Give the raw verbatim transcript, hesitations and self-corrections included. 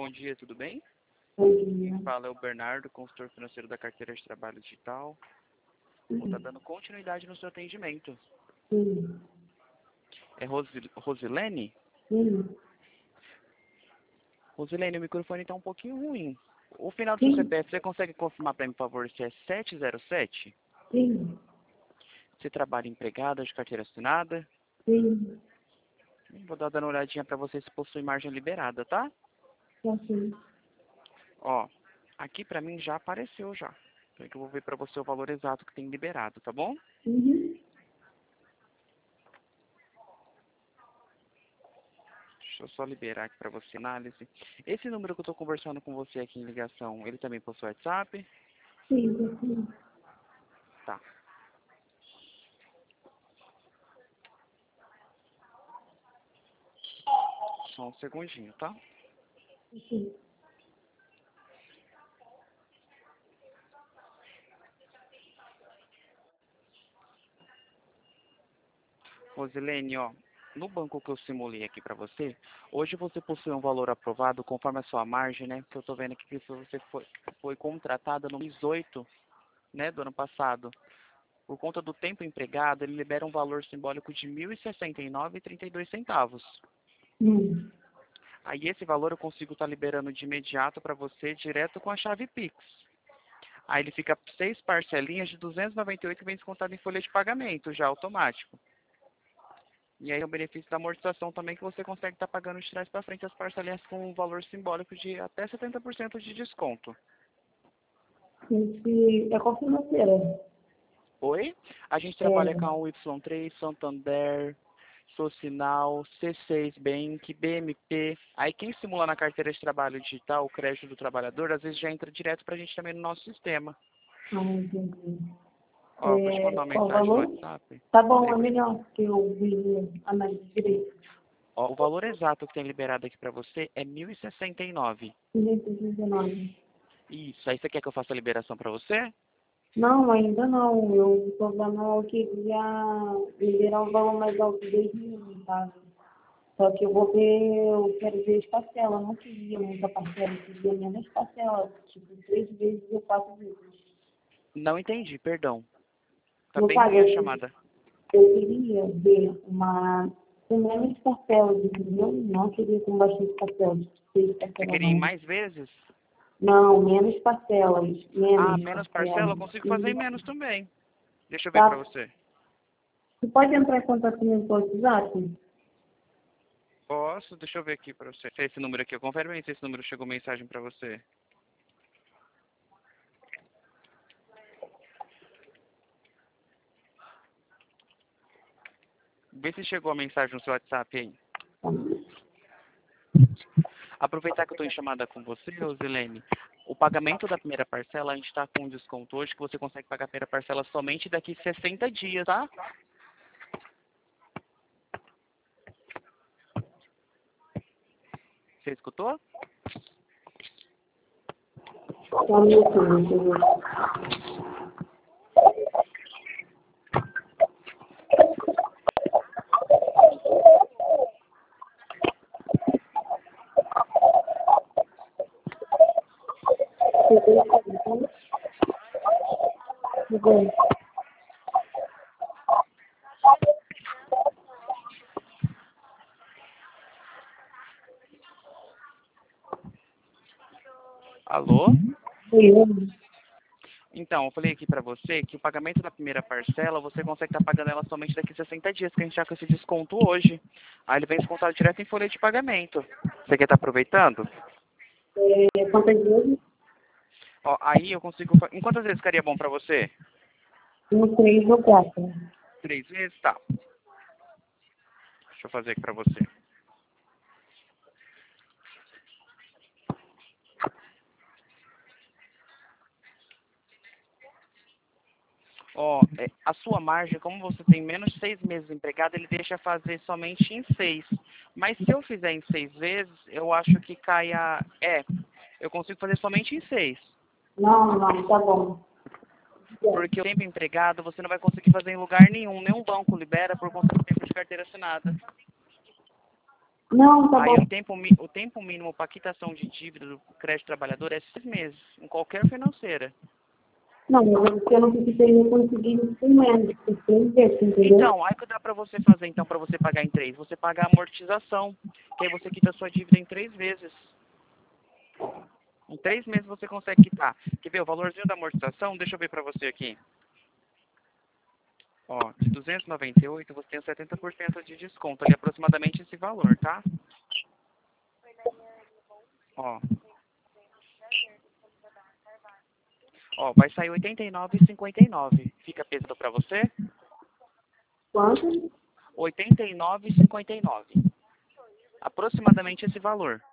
Bom dia, tudo bem? Bom dia. Quem fala é o Bernardo, consultor financeiro da carteira de trabalho digital. Vou estar dando continuidade no seu atendimento. Sim. É Rosi, Rosilene? Sim. Rosilene, o microfone está um pouquinho ruim. O final do Sim. seu C P F, você consegue confirmar para mim, por favor, se é sete zero sete? Sim. Você trabalha empregada de carteira assinada? Sim. Vou dar dando uma olhadinha para você se possui margem liberada, tá? Já sei. Ó, aqui para mim já apareceu já. Então eu vou ver para você o valor exato que tem liberado, tá bom? Uhum. Deixa eu só liberar aqui para você a análise. Esse número que eu estou conversando com você aqui em ligação, ele também possui WhatsApp? Sim, já sei. Tá. Só um segundinho, tá? Sim. Rosilene, ó, no banco que eu simulei aqui para você, hoje você possui um valor aprovado conforme a sua margem, né? Que eu estou vendo aqui que você foi, foi contratada no mês oito, né, do ano passado. Por conta do tempo empregado, ele libera um valor simbólico de mil e sessenta e nove reais e trinta e dois centavos. Hum. Aí esse valor eu consigo estar liberando de imediato para você, direto com a chave Pix. Aí ele fica seis parcelinhas de duzentos e noventa e oito que vem descontado em folha de pagamento, já automático. E aí o benefício da amortização também que você consegue estar pagando de trás para frente as parcelinhas com um valor simbólico de até setenta por cento de desconto. Esse é qual financeira? Oi? A gente trabalha com É. a U Y três, Santander, Socinal, C seis Bank, B M P. Aí quem simula na carteira de trabalho digital o crédito do trabalhador, às vezes já entra direto para a gente também no nosso sistema. Ah, entendi. Ó, vou te É, mandar uma qual o mensagem no valor? WhatsApp. Tá bom, é Liga. melhor, que eu vi a análise direito. Ó, o valor exato que tem liberado aqui para você é mil e sessenta e nove. duzentos e dezenove. Isso, aí você quer que eu faça a liberação para você? Não, ainda não. Eu estou dando, eu queria liberar um valor mais alto desde mim, sabe? Só que eu vou ver, eu quero ver as parcelas. Eu não queria muita parcela, eu queria menos parcela. Tipo, três vezes ou quatro vezes. Não entendi, perdão. Tá No bem caso, ruim a eu, chamada. eu queria ver uma com menos parcelas, entendeu? Não queria com bastante parcelas. Seis Você parcelas queria ir não. mais vezes? Não, menos parcelas. Ah, Menos menos parcela? Eu parcelas. consigo fazer em E, menos também. Deixa eu ver pra tá? você. Você pode entrar em contato comigo pelo WhatsApp? Posso? Deixa eu ver aqui pra você. Se esse número aqui, eu confere bem se esse número chegou mensagem pra você. Vê se chegou a mensagem no seu WhatsApp aí. Aproveitar que eu estou em chamada com você, Rosilene. O pagamento da primeira parcela, a gente está com um desconto hoje que você consegue pagar a primeira parcela somente daqui sessenta dias, tá? Você escutou? Só um minutinho, deixa eu ver. Chegou. Alô? Chegou. Então, eu falei aqui pra você que o pagamento da primeira parcela, você consegue estar pagando ela somente daqui sessenta dias, que a gente está com esse desconto hoje. Aí ele vem descontado direto em folha de pagamento. Você quer estar aproveitando? É, quantas vezes? Ó, aí eu consigo... fa- Em quantas vezes ficaria bom pra você? Um, três ou quatro. Três vezes? Tá. Deixa eu fazer aqui pra você. Ó, é, a sua margem, como você tem menos de seis meses empregado, ele deixa fazer somente em seis. Mas se eu fizer em seis vezes, eu acho que cai a... É, eu consigo fazer somente em seis. Não, não, tá bom. Porque o tempo empregado você não vai conseguir fazer em lugar nenhum. Nenhum banco libera por conta do tempo de carteira assinada. Não, tá Aí bom. o tempo, mi- o tempo mínimo para quitação de dívida do crédito trabalhador é seis meses, em qualquer financeira. Não, mas você não precisaria conseguir isso com menos, por três vezes, entendeu? Então, aí o que dá para você fazer, então, para você pagar em três? Você pagar a amortização, que aí você quita a sua dívida em três vezes. Em três meses você consegue quitar. Quer ver o valorzinho da amortização? Deixa eu ver para você aqui. Ó, de duzentos e noventa e oito você tem setenta por cento de desconto, ali aproximadamente esse valor, tá? Ó. Ó, vai sair oitenta e nove reais e cinquenta e nove centavos. Fica pesado para você? Quanto? oitenta e nove reais e cinquenta e nove centavos. Aproximadamente esse valor.